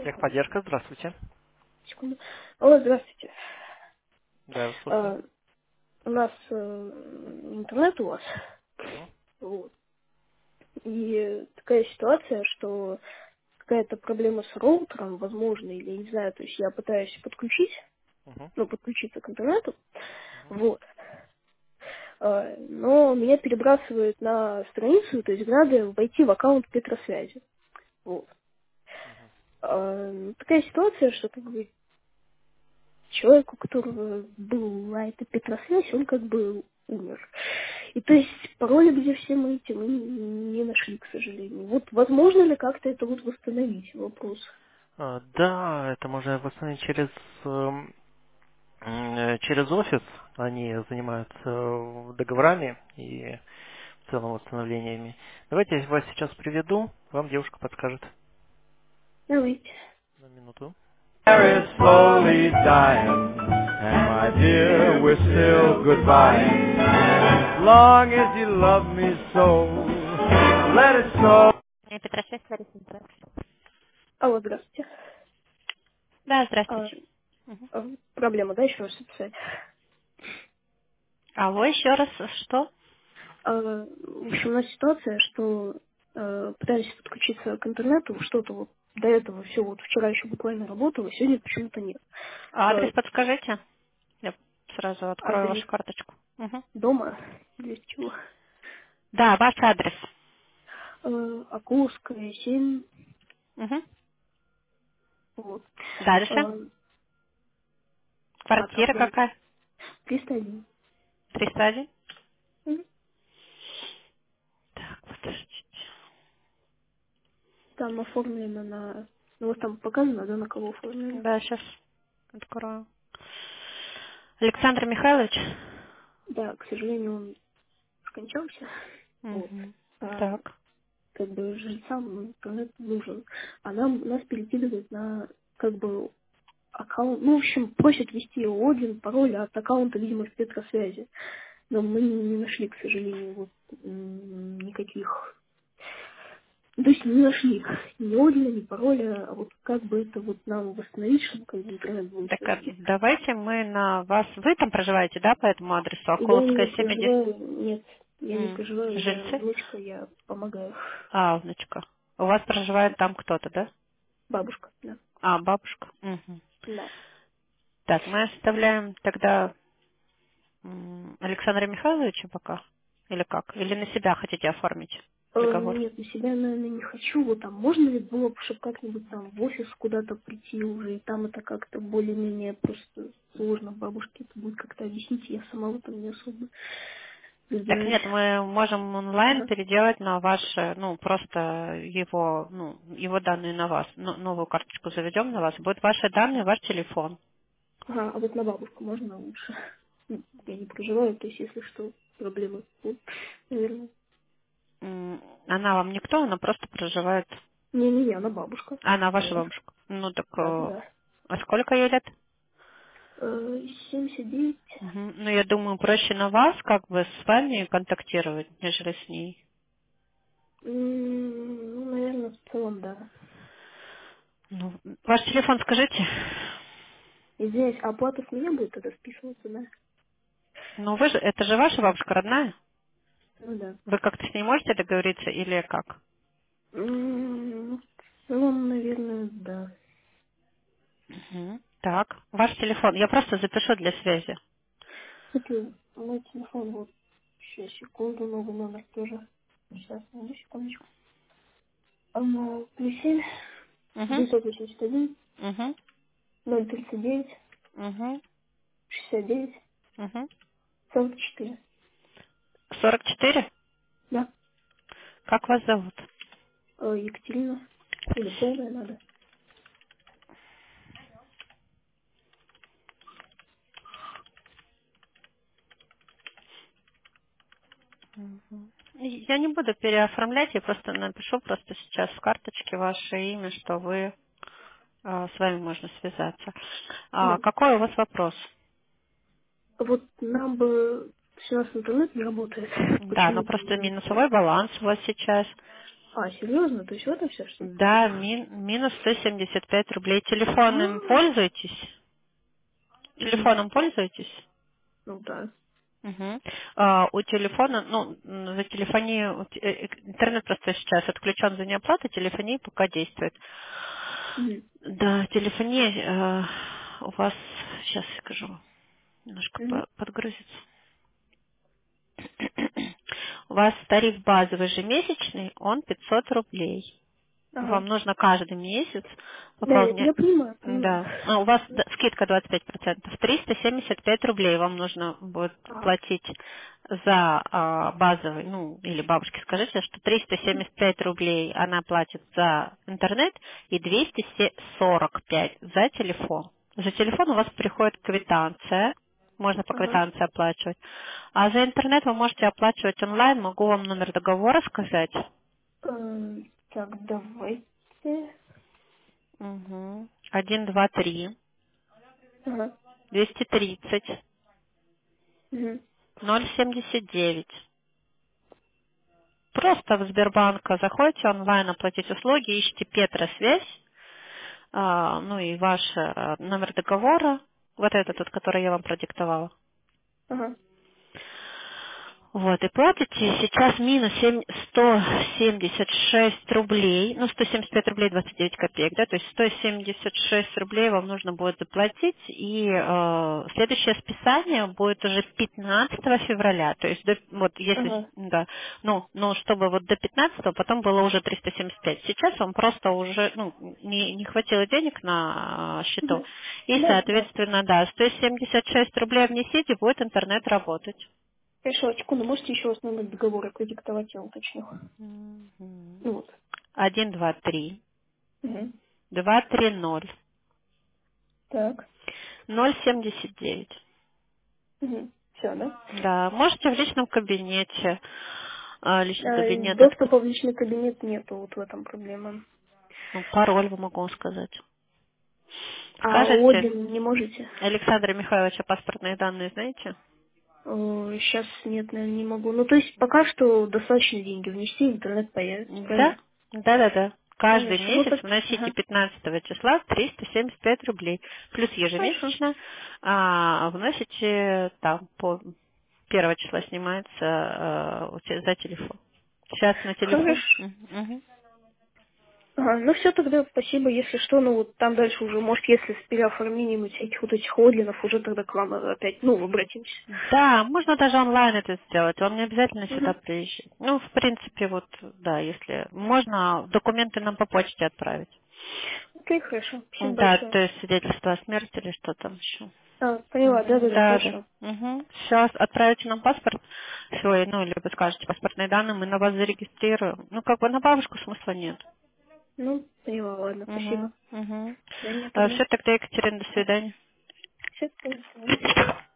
Техподдержка, здравствуйте. Секунду. Алло, здравствуйте. Да, я вас слушаю. А, у нас интернет у вас. Мгм, Вот. И такая ситуация, что какая-то проблема с роутером, возможно, или я не знаю, то есть я пытаюсь подключить, мгм, подключиться к интернету, мгм, вот. Но меня перебрасывают на страницу, то есть надо войти в аккаунт Петросвязи. Вот. Такая ситуация, что как бы человек, у которого была эта Петросвязь, он как бы умер. И то есть пароли, где все мы эти, мы не нашли, к сожалению. Вот возможно ли как-то это вот восстановить? Вопрос. Да, это можно восстановить через офис. Они занимаются договорами и в целом восстановлениями. Давайте я вас сейчас приведу, вам девушка подскажет. Давайте. На минуту. Ага. Air is slowly dying, and my dear, we're still goodbye. As long as you love me so, let it so. Петросвязь, Лариса, здравствуйте. Алло, здравствуйте. Да, А, здравствуйте. Мгм. проблема, да, еще раз написать? Алло, еще раз, что? В общем, у нас ситуация, что пытались подключиться к интернету, что-то вот до этого все вот вчера еще буквально работало, сегодня почему-то нет. А Э, адрес подскажите? Я сразу открою адрес вашу карточку. Мгм. дома, для чего? Да, ваш адрес. Окулская, 7, Мгм. вот. Дальше. Э, там Квартира дальше. какая? 301. 301. Мгм. Так, подождите. Там оформлено на... Ну, вот там показано, да, на кого оформлено. Да, сейчас открою. Александр Михайлович? Да, к сожалению, он скончался. Вот. Угу. А Так. как бы жильцам интернет нужен. А нас перекидывают на как бы аккаунт, ну, в общем, просят ввести логин, пароль от аккаунта, видимо, в Петросвязи. Но мы не нашли, к сожалению, вот никаких. То есть не нашли ни логина, ни пароля, а вот как бы это вот нам восстановить, чтобы как бы интернет был Так, все-таки. давайте мы на вас... Вы там проживаете, да, по этому адресу? Я не Акуловская, 70. проживаю, нет, я не проживаю, я Жильцы? внучка, я помогаю. А, внучка. У вас проживает там кто-то, да? Бабушка, да. А, бабушка. Угу. Да. Так, мы оставляем тогда Александра Михайловича пока? Или как? Или на себя хотите оформить договор? Нет, на себя, наверное, не хочу. Вот там можно ли было бы, чтобы как-нибудь там в офис куда-то прийти уже, и там это как-то более-менее просто сложно бабушке это будет как-то объяснить, я сама в этом не особо Так разбираюсь. нет, мы можем онлайн Ага. переделать на ваш, просто его, его данные на вас. Новую карточку заведем на вас. Будут ваши данные, ваш телефон. Ага, а вот на бабушку можно лучше? Я не проживаю, то есть если что, проблемы будут, наверное. Она вам никто, она просто проживает. Не-не-не, она бабушка. Она ваша Вот. бабушка. Ну так, Да-да-да. а сколько ей лет? 79. Мгм. Ну, я думаю, проще на вас, как бы с вами контактировать, нежели с ней. Ну, наверное, в целом, да. Ну, ваш телефон скажите. Извиняюсь, а оплата с меня будет тогда списываться, да? Ну, вы же, это же ваша бабушка родная? Ну да. Вы как-то с ней можете договориться или как? В целом, наверное, да. Мгм. Так, ваш телефон. Я просто запишу для связи. Кстати, мой телефон, вот, сейчас, секунду, новый номер тоже. Сейчас, одну секундочку. Плюс 7, Угу. 981, Угу. 039, Угу. 69, Угу. 44. 44? Да, Как вас зовут? Екатерина. Или полная надо. Я не буду переоформлять, я просто напишу просто сейчас в карточке ваше имя, что вы с вами можно связаться. Да. Какой у вас вопрос? Вот нам бы... У нас интернет не работает. Да, ну Почему-то просто не работает. минусовой баланс у вас сейчас. А, серьезно? То есть вот это все, что ли? Да, минус 175 рублей. Телефоном А, пользуетесь? мгм. Телефоном пользуетесь? Ну да. Мгм. У телефона, ну, за телефонию, интернет просто сейчас отключен за неоплату, телефония пока действует. Мгм. Да, телефония у вас, сейчас скажу, немножко Мгм. подгрузится. У вас тариф базовый ежемесячный, он 500 рублей. Ага. Вам нужно каждый месяц Да, пополнять. я понимаю, понимаю. Да. У вас скидка 25%. 375 рублей вам нужно будет Ага. платить за базовый, ну, или бабушке скажите, что 375 рублей она платит за интернет и 245 за телефон. За телефон у вас приходит квитанция, можно по Ага. квитанции оплачивать. А за интернет вы можете оплачивать онлайн, могу вам номер договора сказать. Так, давайте. Угу. 123 Ага. 230 Мгм. 079. Просто в Сбербанк заходите онлайн, оплатить услуги, ищите Петра связь, ну и ваш номер договора, вот этот, вот, который я вам продиктовала. Ага. Вот, и платите сейчас минус 176 рублей, ну, 175 рублей 29 копеек, да, то есть 176 рублей вам нужно будет заплатить, и следующее списание будет уже 15 февраля, то есть, вот, если, Ага. да, ну, чтобы вот до 15 потом было уже 375. Сейчас вам просто уже, ну, не хватило денег на счету, Мгм. и, Да, да. соответственно, да, 176 рублей внесите, будет интернет работать. Хорошо, секунду, можете еще раз номер договора продиктовать, я уточню. Мгм. Ну вот. 123 Мгм. 230 Так. 079. Все, да? Да, можете в личном кабинете, личный кабинет, Доступа в личный кабинет нету, вот в этом проблема. ну, пароль вы могу вам сказать. А Скажете, логин не можете? Александра Михайловича паспортные данные знаете? Сейчас нет, наверное, не могу. Ну, то есть пока что достаточно деньги внести, интернет появится, Да, правильно? да. Каждый Хорошо, ну месяц так, вносите ага. 15 числа 375 рублей. Плюс Хорошо. ежемесячно вносите там по 1 числа снимается за телефон. Сейчас на телефон. Хорошо. Мгм. Ага, ну все тогда, спасибо. Если что, ну вот там дальше уже, может, если с переоформлением всяких вот этих логинов, уже тогда к вам опять, ну, обратимся. Да, можно даже онлайн это сделать. Вам не обязательно сюда Угу. приезжать. Ну, в принципе, вот, да, если можно, документы нам по почте отправить. Окей, хорошо. Спасибо Да, большое. то есть свидетельство о смерти или что там еще. Поняла, да-да-да, Да, да. хорошо. Сейчас отправите нам паспорт свой, ну, либо скажете паспортные данные, мы на вас зарегистрируем. Ну, как бы на бабушку смысла нет. Ну, поняла, ладно, спасибо. Угу. До свидания тогда. Все, тогда, Екатерина, до свидания. Все, до свидания.